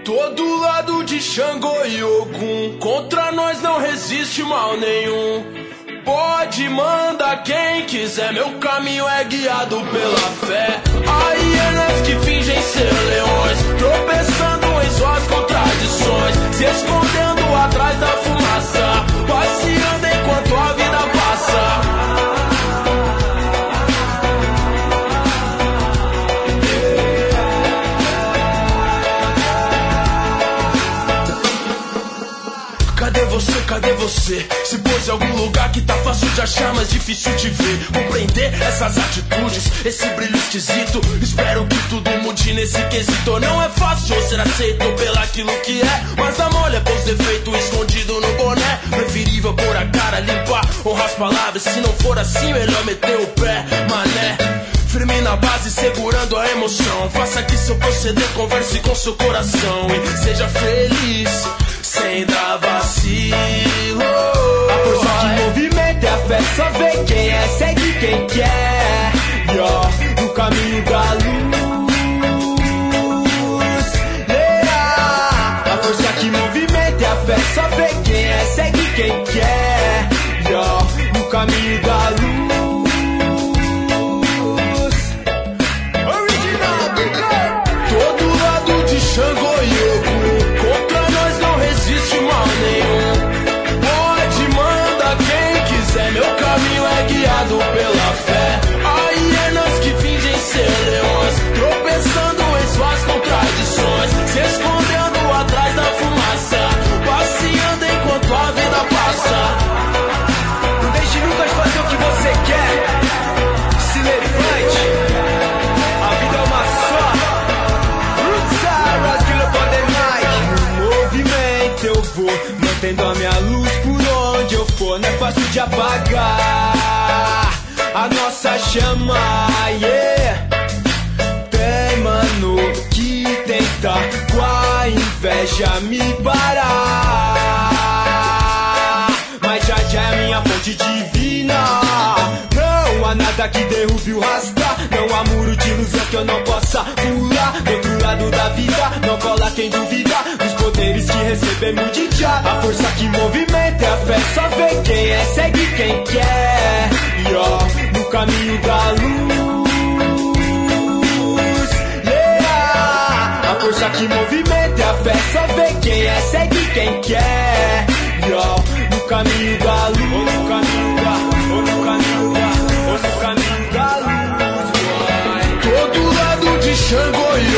Todo lado de Xangô e Ogum, contra nós não resiste mal nenhum. Pode mandar quem quiser, meu caminho é guiado pela fé. Há hienas que fingem ser leões, tropeçando em suas contradições, se escondendo atrás da fumaça, passeando enquanto a vida passa. Cadê você? Se pôs em algum lugar que tá fácil de achar, mas difícil de ver. Compreender essas atitudes, esse brilho esquisito. Espero que tudo mude nesse quesito. Não é fácil ser aceito pelaquilo que é, mas a molha com os defeitos escondido no boné. Preferível pôr a cara, limpar, honrar as palavras. Se não for assim, melhor meter o pé, mané. Firme na base, segurando a emoção. Faça que seu proceder converse com seu coração e seja feliz, sem dar vacilo. A força que movimenta é a fé, só vê quem é, segue quem quer. No caminho da luz. A força que movimenta é a fé, só vê quem é, segue quem quer. No caminho da luz. Todo lado de Xangô e Ogum, contra nós não resiste mal nenhum. Pode mandar quem quiser, meu caminho é guiado pela fé. Há hienas que fingem ser leões, tropeçando em suas contradições, se escondendo atrás da fumaça, passeando enquanto a vida passa. Não deixe nunca de fazer o que você quer. Se levante, a vida é uma só. No movimento eu vou, mantendo a minha luz por onde eu for. Não é fácil de apagar a nossa chama, Tem mano que tenta com a inveja me parar, mas já é minha fonte divina. Não há nada que derrube o rasta, não há muro de ilusão que eu não possa pular. Do outro lado da vida, não cola quem duvida dos poderes que recebemos de já. A força que movimenta é a fé, só vê quem é, segue quem quer. No caminho da luz. A força que movimenta é a fé, só vê quem é, segue quem quer. No caminho da luz. Ou no caminho da luz. Todo lado de Xangô e